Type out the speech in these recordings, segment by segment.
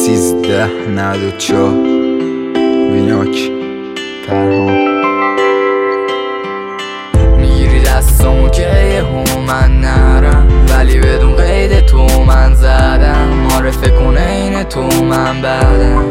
1394 ویناک پرهام. میگیری دستامو که یهو من نرم، ولی بدون قید تو من زدم. معرفه کنه این تو من بعدم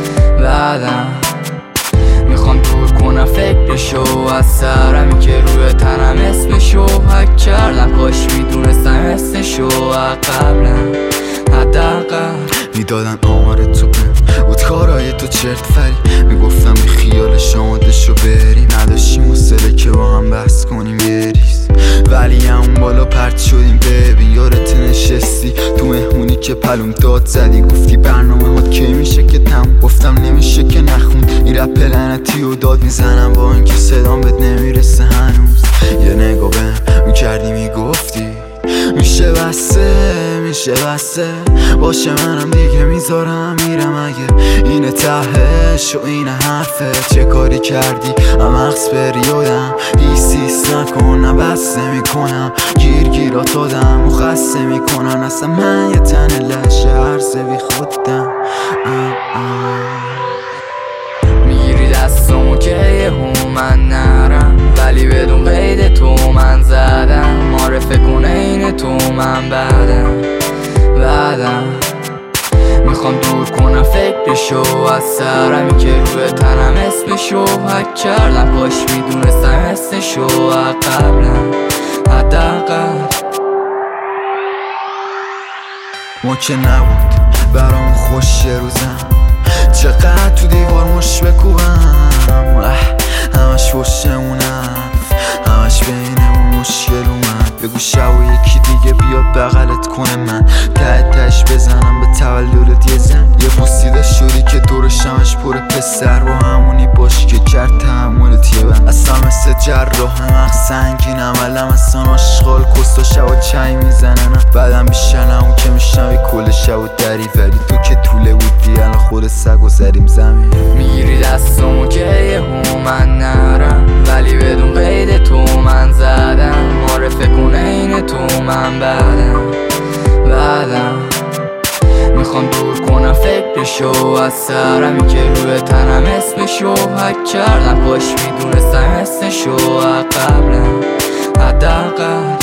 میخوام دور کنم فکرشو از سرمی که روی تنم اسمشو حک کردم. کاش میدونستم اسمشو قبلم حداقل میدادن آمار تو بهم بود کارهای تو چرت فری. میگفتم بی خیالش آماده شو بریم، نداشتیم حوصله که با هم بحث کنیم یه ریز. ولی همون بالا پرت شدیم ببین. یارت نشستی تو مهمونی که پلوم داد زدی، گفتی برنامه ها که میشه که تموم. گفتم نمیشه که نخون این رپ لعنتی و داد میزنم با اینکه صدام بهت نمیرسه هنوز. یه نگاه بهم میکردی میگفتی میشه بسته باشه، منم دیگه میذارم میرم. اگه اینه تهش و اینه حرفه، چه کاری کردی مغز پریودم. هیس نکن نه بس نمیکنم، گیرات آدم و خسته میکنن. اصلا من یه تن لشه عرضه بی خودم. میگیری دستامو که یهو من نرم، ولی بدون قید تو من زدم. معرفه کنه این تو من بعدم میخوام دور کنم فکرشو از سرمی که روی تنم اسمشو حک کردم. کاش میدونستم اسمشو قبلم حداقل. ما که نبود برام خوش روزم، چقدر تو دیوار مش بکوبم. همش پشتمونم، همش بینمون مشکل اومد. بگو شب و یکی دیگه بیاد بغلت کنه، من تهش بزنم به تولدت یه زن. یه پوسیده شدی که دورش همش پر پسر، با همونی باش که کرد تحملت یه بند. اصلا مثل جراح مغز سنگینم، علم اصلا آشغال کستا شب و چای میزنن. بعدم بیشترم اون که میشنوی کل شب و دری، ولی تو که طوله بودی الان خود سگ و زریم زمین. میگیری دستامو که یهو من نرم، ولی بدون قید تو من زدم. معرفه کنه این تو من بعدم میخوام دور کنم فکرشو از سرمی که روی تنم اسمشو حک کردم. کاش میدونستم اسمشو قبلم حداقل.